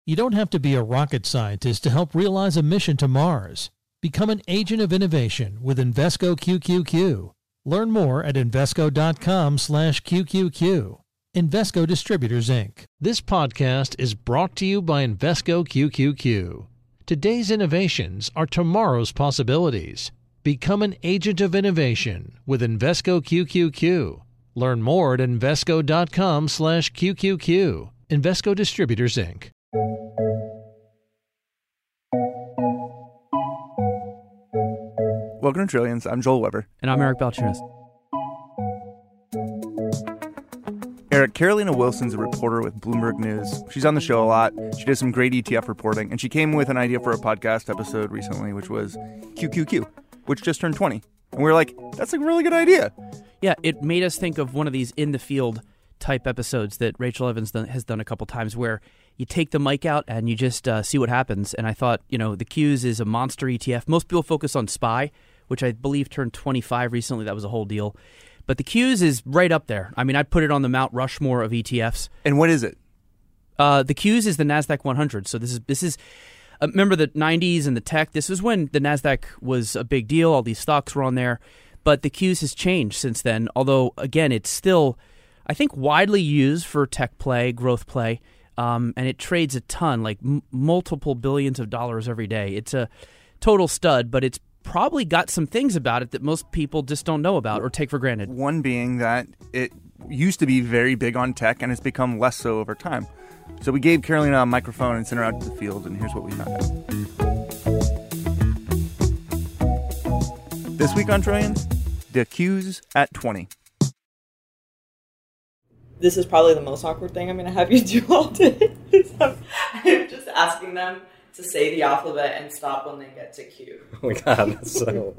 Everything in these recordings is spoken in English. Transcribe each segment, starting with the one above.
You don't have to be a rocket scientist to help realize a mission to Mars. Become an agent of innovation with Invesco QQQ. Learn more at Invesco.com/QQQ. Invesco Distributors, Inc. This podcast is brought to you by Invesco QQQ. Today's innovations are tomorrow's possibilities. Become an agent of innovation with Invesco QQQ. Learn more at Invesco.com/QQQ. Invesco Distributors, Inc. Welcome to Trillions. I'm Joel Weber. And I'm Eric Balchunas. Eric, Carolina Wilson's a reporter with Bloomberg News. She's on the show a lot. She does some great ETF reporting, and she came with an idea for a podcast episode recently, which was QQQ, which just turned 20. And we were like, that's a really good idea. Yeah, it made us think of one of these in-the-field type episodes that Rachel Evans has done a couple times where you take the mic out and you just see what happens. And I thought, the Qs is a monster ETF. Most people focus on SPY, which I believe turned 25 recently. That was a whole deal. But the Qs is right up there. I mean, I'd put it on the Mount Rushmore of ETFs. And what is it? The Qs is the NASDAQ 100. So this is remember the 90s and the tech? This was when the NASDAQ was a big deal. All these stocks were on there. But the Qs has changed since then. Although, again, it's still, I think, widely used for tech play, growth play. And it trades a ton, like multiple billions of dollars every day. It's a total stud, but it's probably got some things about it that most people just don't know about or take for granted. One being that it used to be very big on tech and it's become less so over time. So we gave Carolina a microphone and sent her out to the field, and here's what we found out. This week on Trillions, the Qs at 20. This is probably the most awkward thing I'm going to have you do all day. I'm just asking them to say the alphabet and stop when they get to Q. Oh my God, that's so...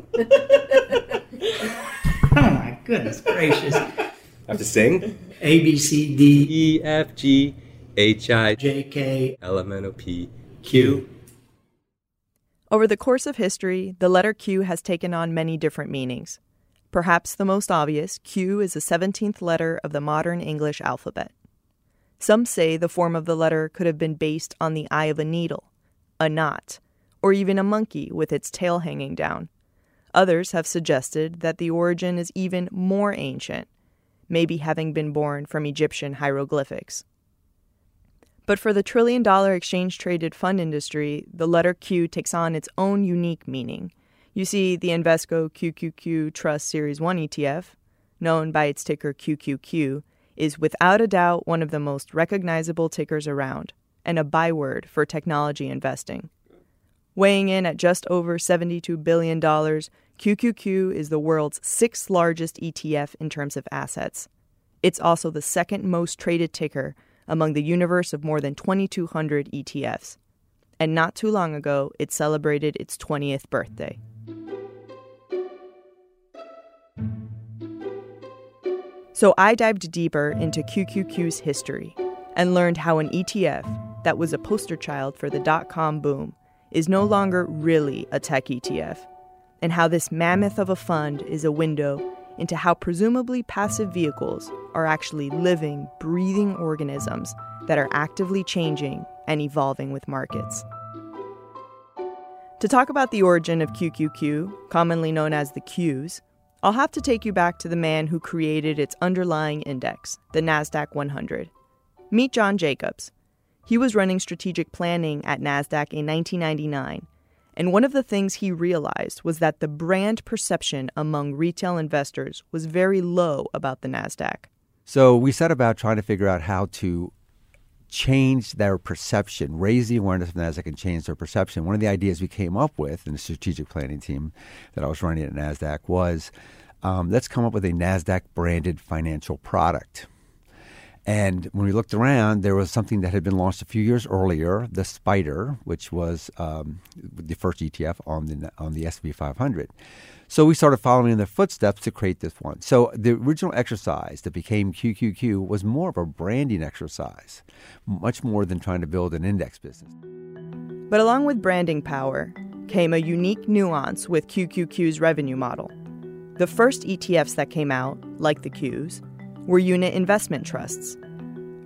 Oh my goodness gracious. I have to sing? A, B, C, D, E, F, G, H, I, J, K, L, M, N, O, P, Q. Over the course of history, the letter Q has taken on many different meanings. Perhaps the most obvious, Q is the 17th letter of the modern English alphabet. Some say the form of the letter could have been based on the eye of a needle, a knot, or even a monkey with its tail hanging down. Others have suggested that the origin is even more ancient, maybe having been born from Egyptian hieroglyphics. But for the trillion-dollar exchange-traded fund industry, the letter Q takes on its own unique meaning. You see, the Invesco QQQ Trust Series 1 ETF, known by its ticker QQQ, is without a doubt one of the most recognizable tickers around, and a byword for technology investing. Weighing in at just over $72 billion, QQQ is the world's 6th largest ETF in terms of assets. It's also the second most traded ticker among the universe of more than 2,200 ETFs. And not too long ago, it celebrated its 20th birthday. So I dived deeper into QQQ's history and learned how an ETF that was a poster child for the dot-com boom is no longer really a tech ETF, and how this mammoth of a fund is a window into how presumably passive vehicles are actually living, breathing organisms that are actively changing and evolving with markets. To talk about the origin of QQQ, commonly known as the Qs, I'll have to take you back to the man who created its underlying index, the NASDAQ 100. Meet John Jacobs. He was running strategic planning at NASDAQ in 1999, and one of the things he realized was that the brand perception among retail investors was very low about the NASDAQ. So we set about trying to figure out how to change their perception, raise the awareness of NASDAQ and change their perception. One of the ideas we came up with in the strategic planning team that I was running at NASDAQ was let's come up with a NASDAQ-branded financial product. And when we looked around, there was something that had been launched a few years earlier, the SPDR, which was the first ETF on the S&P 500. So we started following in their footsteps to create this one. So the original exercise that became QQQ was more of a branding exercise, much more than trying to build an index business. But along with branding power came a unique nuance with QQQ's revenue model. The first ETFs that came out, like the Qs, were unit investment trusts.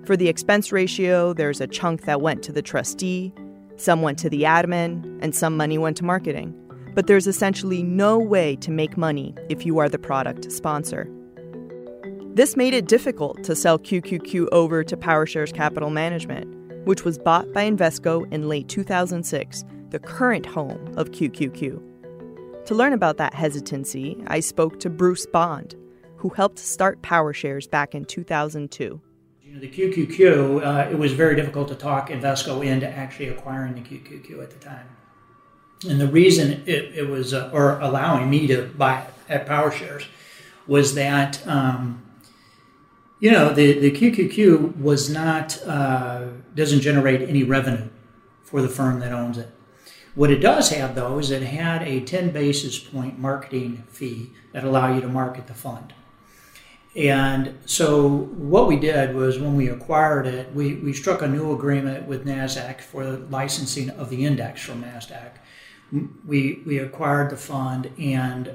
For the expense ratio, there's a chunk that went to the trustee, some went to the admin, and some money went to marketing. But there's essentially no way to make money if you are the product sponsor. This made it difficult to sell QQQ over to PowerShares Capital Management, which was bought by Invesco in late 2006, the current home of QQQ. To learn about that hesitancy, I spoke to Bruce Bond, who helped start PowerShares back in 2002. The QQQ, it was very difficult to talk Invesco into actually acquiring the QQQ at the time. And the reason it was, or allowing me to buy it at PowerShares, was that, the QQQ was not, doesn't generate any revenue for the firm that owns it. What it does have, though, is it had a 10 basis point marketing fee that allow you to market the fund. And so what we did was when we acquired it, we struck a new agreement with NASDAQ for the licensing of the index from NASDAQ. We acquired the fund and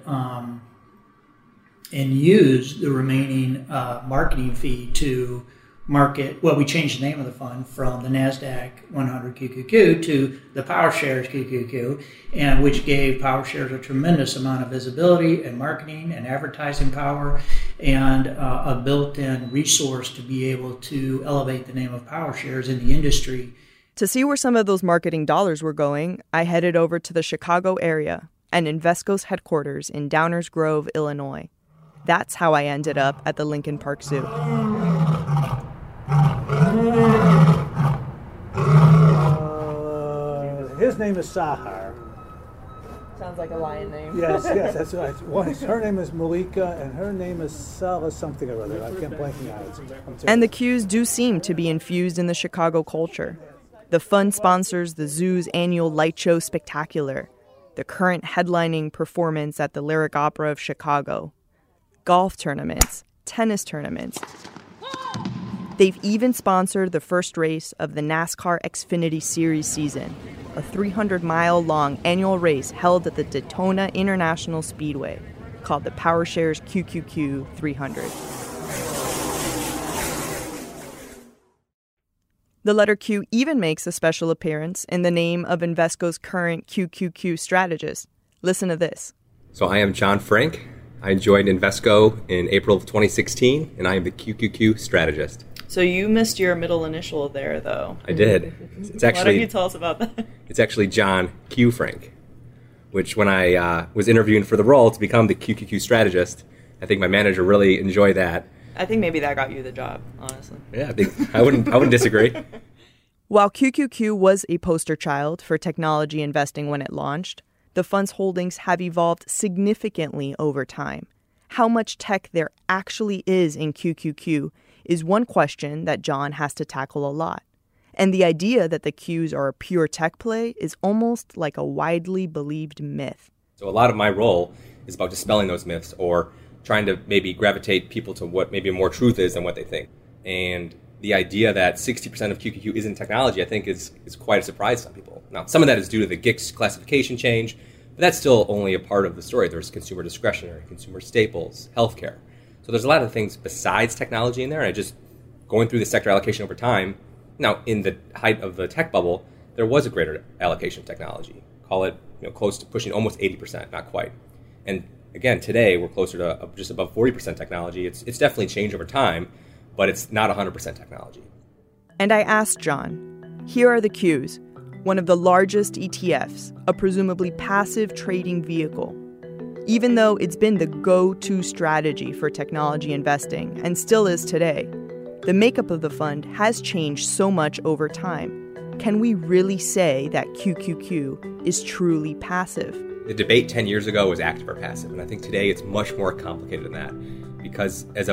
used the remaining marketing fee to market. Well, we changed the name of the fund from the NASDAQ 100 QQQ to the PowerShares QQQ, and which gave PowerShares a tremendous amount of visibility and marketing and advertising power, and a built-in resource to be able to elevate the name of PowerShares in the industry. To see where some of those marketing dollars were going, I headed over to the Chicago area and Invesco's headquarters in Downers Grove, Illinois. That's how I ended up at the Lincoln Park Zoo. His name is Sahar. Sounds like a lion name. Yes, that's right. Her name is Malika, and her name is Sala something or other. I can't blanking on it. And the cues do seem to be infused in the Chicago culture. The fund sponsors the zoo's annual light show spectacular, the current headlining performance at the Lyric Opera of Chicago, golf tournaments, tennis tournaments. They've even sponsored the first race of the NASCAR Xfinity Series season, a 300-mile-long annual race held at the Daytona International Speedway, called the PowerShares QQQ 300. The letter Q even makes a special appearance in the name of Invesco's current QQQ strategist. Listen to this. So I am John Frank. I joined Invesco in April of 2016, and I am the QQQ strategist. So you missed your middle initial there, though. I did. It's actually, why don't you tell us about that? It's actually John Q. Frank, which when I was interviewing for the role to become the QQQ strategist, I think my manager really enjoyed that. I think maybe that got you the job, honestly. Yeah, I think I wouldn't disagree. While QQQ was a poster child for technology investing when it launched, the fund's holdings have evolved significantly over time. How much tech there actually is in QQQ is one question that John has to tackle a lot. And the idea that the Qs are a pure tech play is almost like a widely believed myth. So a lot of my role is about dispelling those myths or trying to maybe gravitate people to what maybe more truth is than what they think. And the idea that 60% of QQQ isn't technology, I think, is quite a surprise to some people. Now, some of that is due to the GICS classification change, but that's still only a part of the story. There's consumer discretionary, consumer staples, healthcare. So there's a lot of things besides technology in there, and just going through the sector allocation over time. Now, in the height of the tech bubble, there was a greater allocation of technology. Call it close to pushing almost 80%, not quite. And again, today we're closer to just above 40% technology. It's definitely changed over time, but it's not 100% technology. And I asked John, here are the Qs, one of the largest ETFs, a presumably passive trading vehicle. Even though it's been the go-to strategy for technology investing and still is today, the makeup of the fund has changed so much over time. Can we really say that QQQ is truly passive? The debate 10 years ago was active or passive, and I think today it's much more complicated than that, because as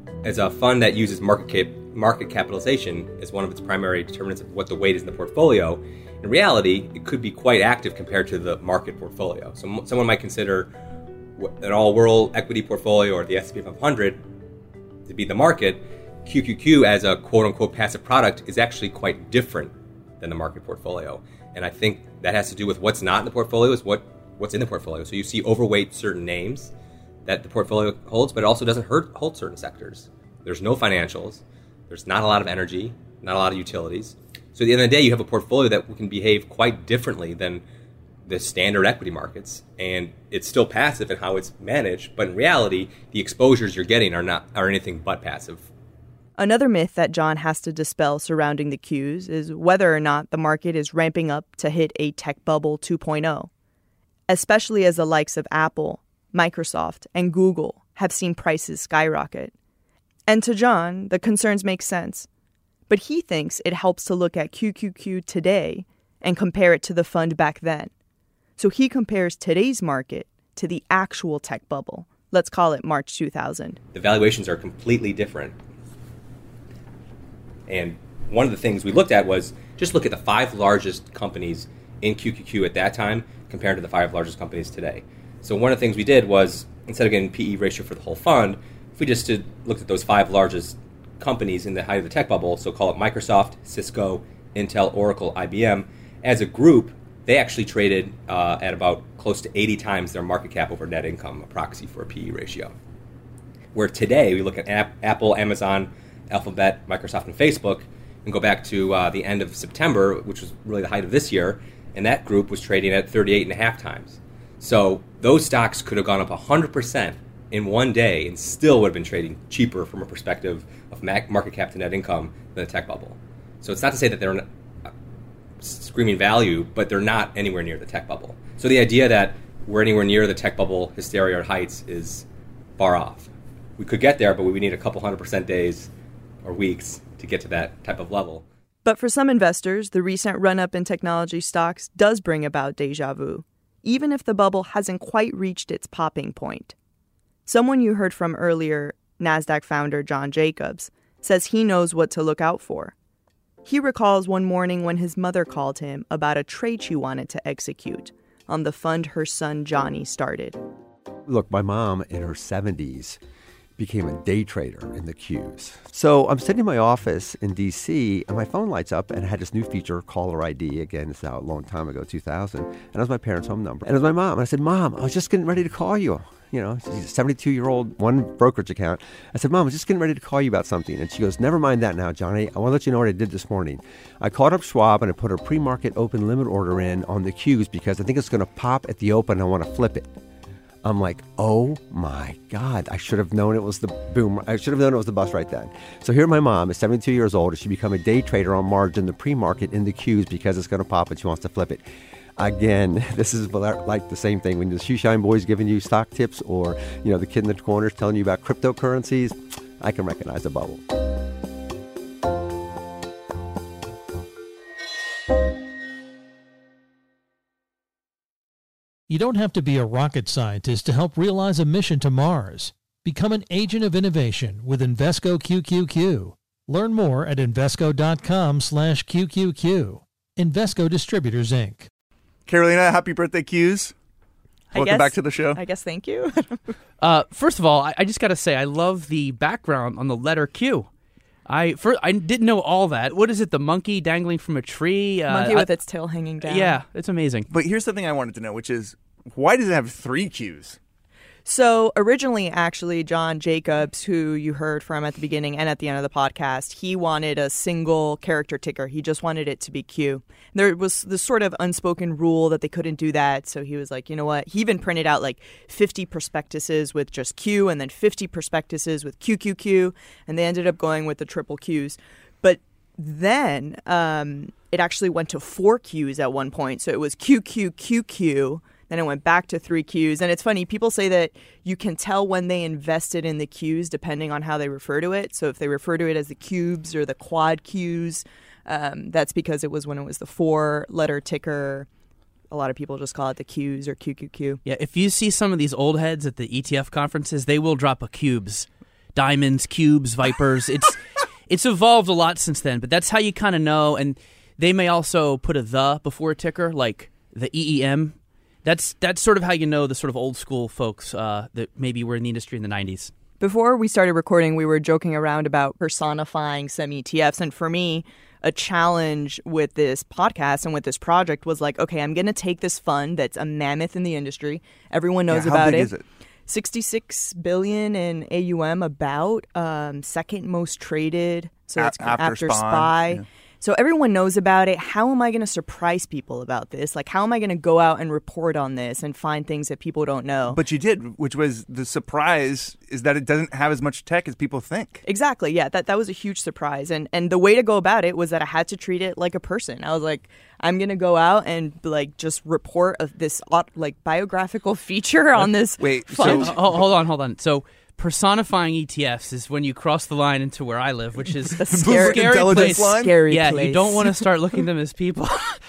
a fund that uses market capitalization as one of its primary determinants of what the weight is in the portfolio, in reality, it could be quite active compared to the market portfolio. So someone might consider an all-world equity portfolio or the S&P 500 to be the market. QQQ as a quote-unquote passive product is actually quite different than the market portfolio. And I think that has to do with what's not in the portfolio is what's in the portfolio. So you see overweight certain names that the portfolio holds, but it also doesn't hold certain sectors. There's no financials. There's not a lot of energy, not a lot of utilities. So at the end of the day, you have a portfolio that can behave quite differently than the standard equity markets, and it's still passive in how it's managed, but in reality, the exposures you're getting are anything but passive. Another myth that John has to dispel surrounding the Qs is whether or not the market is ramping up to hit a tech bubble 2.0, especially as the likes of Apple, Microsoft, and Google have seen prices skyrocket. And to John, the concerns make sense, but he thinks it helps to look at QQQ today and compare it to the fund back then. So he compares today's market to the actual tech bubble. Let's call it March 2000. The valuations are completely different. And one of the things we looked at was just look at the 5 largest companies in QQQ at that time compared to the 5 largest companies today. So one of the things we did was, instead of getting PE ratio for the whole fund, if we just looked at those 5 largest companies in the height of the tech bubble, so call it Microsoft, Cisco, Intel, Oracle, IBM, as a group, they actually traded at about close to 80 times their market cap over net income, a proxy for a PE ratio. Where today, we look at Apple, Amazon, Alphabet, Microsoft, and Facebook, and go back to the end of September, which was really the height of this year, and that group was trading at 38.5 times. So those stocks could have gone up 100% in one day and still would have been trading cheaper from a perspective of market cap to net income than the tech bubble. So it's not to say that they're not screaming value, but they're not anywhere near the tech bubble. So the idea that we're anywhere near the tech bubble hysteria or heights is far off. We could get there, but we need a couple 100% days or weeks to get to that type of level. But for some investors, the recent run-up in technology stocks does bring about déjà vu, even if the bubble hasn't quite reached its popping point. Someone you heard from earlier, NASDAQ founder John Jacobs, says he knows what to look out for. He recalls one morning when his mother called him about a trade she wanted to execute on the fund her son Johnny started. Look, my mom in her 70s became a day trader in the Qs. So I'm sitting in my office in D.C. and my phone lights up and I had this new feature, caller ID. Again, it's now a long time ago, 2000. And it was my parents' home number. And it was my mom. And I said, Mom, I was just getting ready to call you. You know, she's a 72-year-old, one brokerage account. I said, Mom, I was just getting ready to call you about something. And she goes, never mind that now, Johnny. I want to let you know what I did this morning. I called up Schwab and I put a pre-market open limit order in on the Qs because I think it's going to pop at the open and I want to flip it. I'm like, oh my God, I should have known it was the boom. I should have known it was the bust right then. So here my mom is 72 years old. She become a day trader on margin, the pre-market in the Qs because it's going to pop and she wants to flip it. Again, this is like the same thing when the shoe shine boy's giving you stock tips or, you know, the kid in the corner is telling you about cryptocurrencies. I can recognize a bubble. You don't have to be a rocket scientist to help realize a mission to Mars. Become an agent of innovation with Invesco QQQ. Learn more at Invesco.com/QQQ. Invesco Distributors, Inc. Carolina, happy birthday, Qs. Welcome back to the show. I guess thank you. First of all, I just got to say, I love the background on the letter Q. I didn't know all that. What is it, the monkey dangling from a tree? Monkey with its tail hanging down. Yeah, it's amazing. But here's the thing I wanted to know, which is, why does it have 3 Qs? So originally, actually, John Jacobs, who you heard from at the beginning and at the end of the podcast, he wanted a single character ticker. He just wanted it to be Q. There was this sort of unspoken rule that they couldn't do that. So he was like, you know what? He even printed out like 50 prospectuses with just Q and then 50 prospectuses with QQQ. And they ended up going with the triple Qs. But then it actually went to 4 Qs at one point. So it was QQQQ. Then it went back to 3 Qs. And it's funny, people say that you can tell when they invested in the Qs depending on how they refer to it. So if they refer to it as the cubes or the quad Qs, that's because it was when it was the 4-letter ticker. A lot of people just call it the Qs or QQQ. Yeah, if you see some of these old heads at the ETF conferences, they will drop a cubes. Diamonds, cubes, vipers. It's evolved a lot since then, but that's how you kind of know. And they may also put a the before a ticker, like the EEM. That's sort of how you know the sort of old school folks that maybe were in the industry in the 90s. Before we started recording, we were joking around about personifying some ETFs. And for me, a challenge with this podcast and with this project was like, okay, I'm going to take this fund that's a mammoth in the industry. Everyone knows about it. How big is it? 66 billion in AUM, about second most traded So it's After Spy. Spy. Yeah. So everyone knows about it. How am I going to surprise people about this? Like, how am I going to go out and report on this and find things that people don't know? But you did, which was the surprise is that it doesn't have as much tech as people think. Exactly. Yeah, that was a huge surprise. And the way to go about it was that I had to treat it like a person. I was like, I'm going to go out and like just report this like biographical feature on this fund. So, hold on. So personifying ETFs is when you cross the line into where I live, which is a scary place. Scary yeah, place. You don't want to start looking at them as people.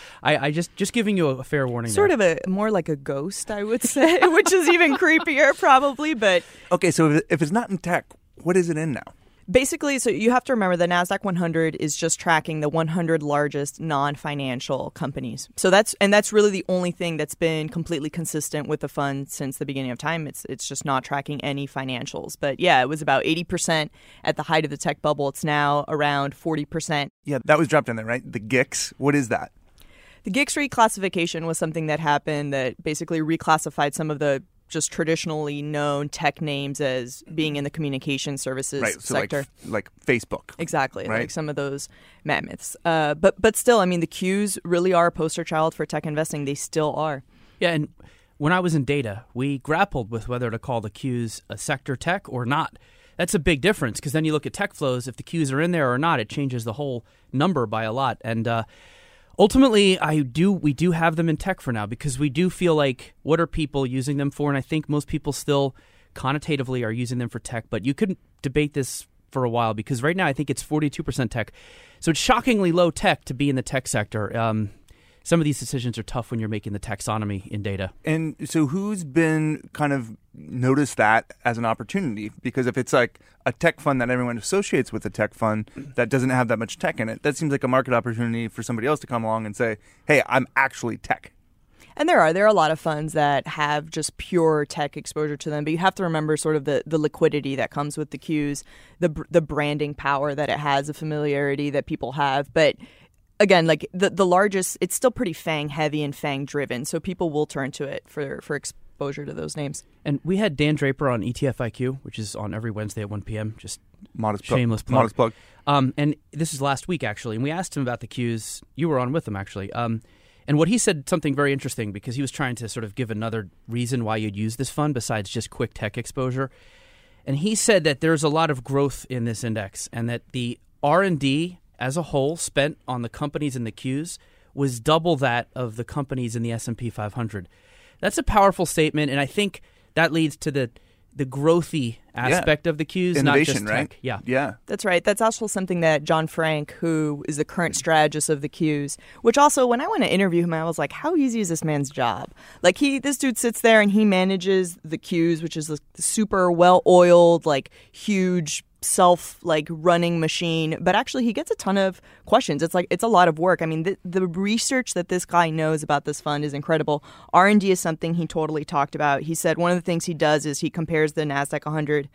I just giving you a fair warning. Sort there. of more like a ghost, I would say, which is even creepier probably. But okay, so if it's not in tech, what is it in now? Basically, so you have to remember the NASDAQ 100 is just tracking the 100 largest non-financial companies. So that's really the only thing that's been completely consistent with the fund since the beginning of time. It's just not tracking any financials. But yeah, it was about 80% at the height of the tech bubble. It's now around 40%. Yeah, that was dropped in there, right? The GICS. What is that? The GICS reclassification was something that happened that basically reclassified some of the just traditionally known tech names as being in the communication services sector. Like Facebook. Exactly, right? like some of those mammoths. But still, I mean, the Qs really are a poster child for tech investing. They still are. Yeah, and when I was in data, we grappled with whether to call the Qs a sector tech or not. That's a big difference because then you look at tech flows. If the Qs are in there or not, it changes the whole number by a lot. And ultimately, we do have them in tech for now because we do feel like what are people using them for? And I think most people still connotatively are using them for tech. But you could debate this for a while because right now I think it's 42% tech. So it's shockingly low tech to be in the tech sector. Some of these decisions are tough when you're making the taxonomy in data. And so who's been kind of noticed that as an opportunity? Because if it's like a tech fund that everyone associates with a tech fund that doesn't have that much tech in it, that seems like a market opportunity for somebody else to come along and say, hey, I'm actually tech. And there are a lot of funds that have just pure tech exposure to them, but you have to remember sort of the liquidity that comes with the Qs, the branding power that it has, the familiarity that people have. But again, like the largest, it's still pretty FANG heavy and FANG driven, so people will turn to it for exposure to those names. And we had Dan Draper on ETF IQ, which is on every Wednesday at 1 p.m. Just shameless plug. Modest plug. And this is last week, actually, and we asked him about the Qs. You were on with him, actually. And what he said, something very interesting, because he was trying to sort of give another reason why you'd use this fund besides just quick tech exposure. And he said that there's a lot of growth in this index and that the R&D as a whole spent on the companies in the Qs was double that of the companies in the S&P 500. That's a powerful statement, and I think that leads to the growthy aspect of the Qs, innovation, not just tech. Right? Yeah. That's right. That's also something that John Frank, who is the current strategist of the Qs, which also, when I went to interview him, I was like, how easy is this man's job? Like, this dude sits there and he manages the Qs, which is a super well-oiled, like, huge running machine, but actually he gets a ton of questions. It's a lot of work. I mean, the research that this guy knows about this fund is incredible. R&D is something he totally talked about. He said one of the things he does is he compares the NASDAQ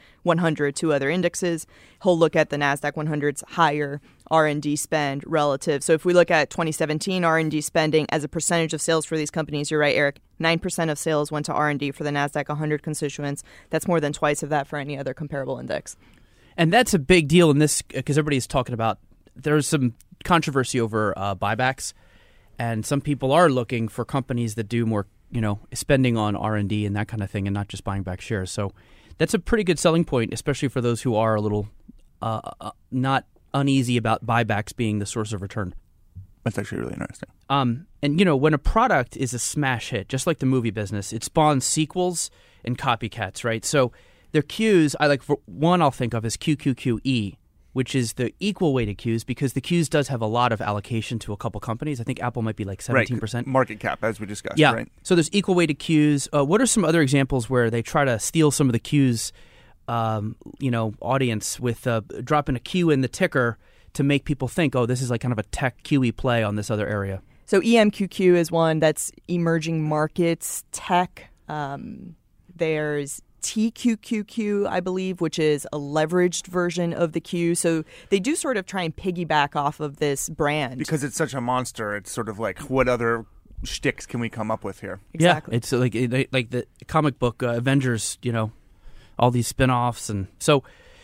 100 to other indexes. He'll look at the NASDAQ 100's higher R&D spend relative. So if we look at 2017 R&D spending as a percentage of sales for these companies, you're right, Eric, 9% of sales went to R&D for the NASDAQ 100 constituents. That's more than twice of that for any other comparable index. And that's a big deal in this because everybody's talking about there's some controversy over buybacks, and some people are looking for companies that do more, spending on R&D and that kind of thing, and not just buying back shares. So that's a pretty good selling point, especially for those who are a little not uneasy about buybacks being the source of return. That's actually really interesting. And when a product is a smash hit, just like the movie business, it spawns sequels and copycats, right? So their Qs, I'll think of as QQQE, which is the equal weighted Qs, because the Qs does have a lot of allocation to a couple companies. I think Apple might be like 17%. Right. Market cap, as we discussed. Yeah. Right? So there's equal weighted Qs. What are some other examples where they try to steal some of the Qs, audience with dropping a Q in the ticker to make people think, oh, this is like kind of a tech QE play on this other area? So EMQQ is one that's emerging markets tech. There's TQQQ, I believe, which is a leveraged version of the Q. So they do sort of try and piggyback off of this brand. Because it's such a monster, it's sort of like, what other shticks can we come up with here? Exactly. Yeah, it's like the comic book Avengers, all these spin-offs. And so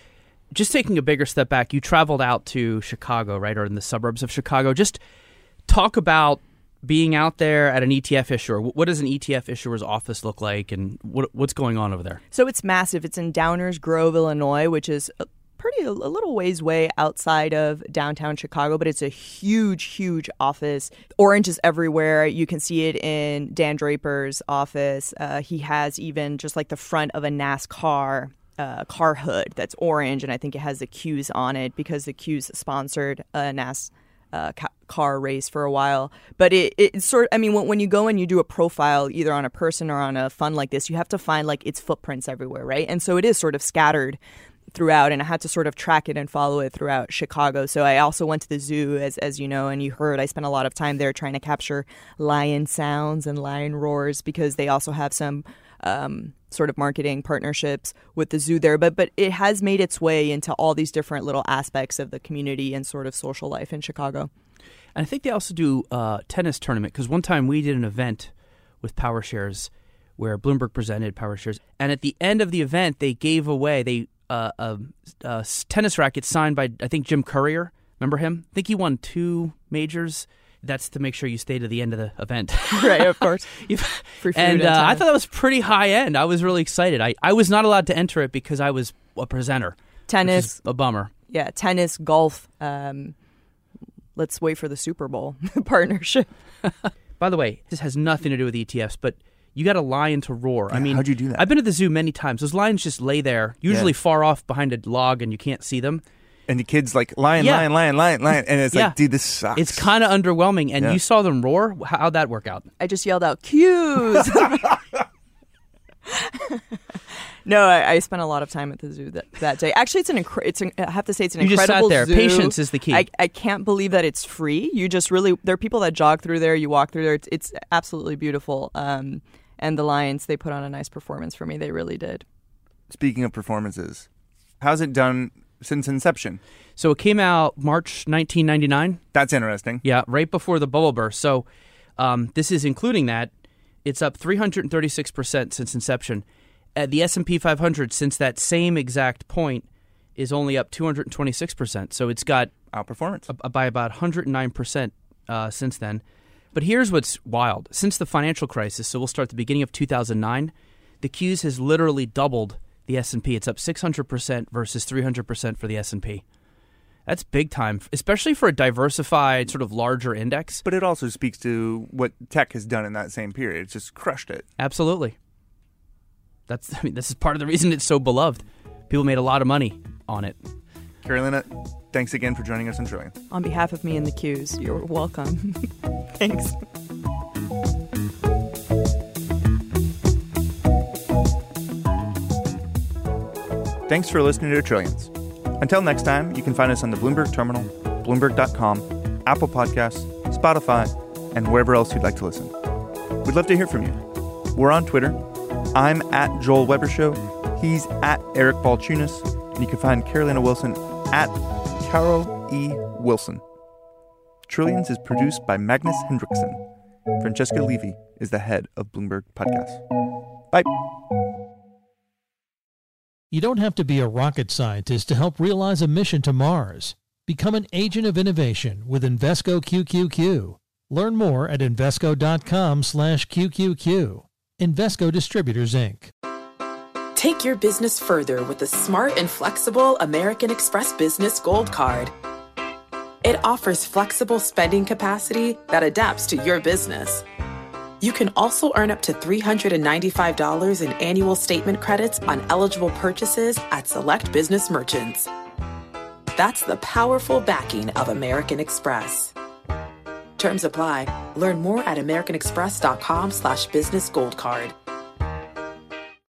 just taking a bigger step back, you traveled out to Chicago, right, or in the suburbs of Chicago. Just talk about being out there at an ETF issuer. What does an ETF issuer's office look like, and what's going on over there? So it's massive. It's in Downers Grove, Illinois, which is a little ways way outside of downtown Chicago, but it's a huge office. Orange is everywhere. You can see it in Dan Draper's office. He has even just like the front of a NASCAR car hood that's orange, and I think it has the Qs on it because the Qs sponsored a car race for a while. But it's sort of, I mean, when you go and you do a profile either on a person or on a fund like this, you have to find like its footprints everywhere, right? And so it is sort of scattered throughout, and I had to sort of track it and follow it throughout Chicago. So I also went to the zoo, as you know, and you heard, I spent a lot of time there trying to capture lion sounds and lion roars because they also have some sort of marketing partnerships with the zoo there. But it has made its way into all these different little aspects of the community and sort of social life in Chicago. And I think they also do a tennis tournament, because one time we did an event with PowerShares where Bloomberg presented PowerShares. And at the end of the event, they gave away a tennis racket signed by, I think, Jim Courier. Remember him? I think he won 2 majors. That's to make sure you stay to the end of the event. Right, of course. And I thought that was pretty high end. I was really excited. I was not allowed to enter it because I was a presenter. Tennis. Which is a bummer. Yeah, tennis, golf. Let's wait for the Super Bowl partnership. By the way, this has nothing to do with ETFs, but you got a lion to roar. Yeah, I mean, how'd you do that? I've been to the zoo many times. Those lions just lay there, usually far off behind a log, and you can't see them. And the kid's like, lion, and it's like, dude, this sucks. It's kind of underwhelming, and you saw them roar? How'd that work out? I just yelled out, cues! No, I spent a lot of time at the zoo that day. Actually, I have to say it's an incredible zoo. You just sat there. Zoo. Patience is the key. I can't believe that it's free. You just really, there are people that jog through there, you walk through there. It's absolutely beautiful. And the lions, they put on a nice performance for me. They really did. Speaking of performances, how's it done since inception? So it came out March 1999. That's interesting. Yeah, right before the bubble burst. So this is including that. It's up 336% since inception. The S&P 500 since that same exact point is only up 226%. So it's got outperformance by about 109% since then. But here's what's wild. Since the financial crisis, so we'll start at the beginning of 2009, the Qs has literally doubled the S&P. It's up 600% versus 300% for the S&P. That's big time, especially for a diversified, sort of larger index. But it also speaks to what tech has done in that same period. It's just crushed it. Absolutely. This is part of the reason it's so beloved. People made a lot of money on it. Carolina, thanks again for joining us on Trillion. On behalf of me and the Qs, you're welcome. Thanks. Thanks for listening to Trillions. Until next time, you can find us on the Bloomberg Terminal, Bloomberg.com, Apple Podcasts, Spotify, and wherever else you'd like to listen. We'd love to hear from you. We're on Twitter. I'm at Joel Weber Show. He's at Eric Balchunas. And you can find Carolina Wilson at Carol E. Wilson. Trillions is produced by Magnus Hendrickson. Francesca Levy is the head of Bloomberg Podcasts. Bye. You don't have to be a rocket scientist to help realize a mission to Mars. Become an agent of innovation with Invesco QQQ. Learn more at Invesco.com/QQQ. Invesco Distributors, Inc. Take your business further with the smart and flexible American Express Business Gold Card. It offers flexible spending capacity that adapts to your business. You can also earn up to $395 in annual statement credits on eligible purchases at select business merchants. That's the powerful backing of American Express. Terms apply. Learn more at americanexpress.com/business gold card.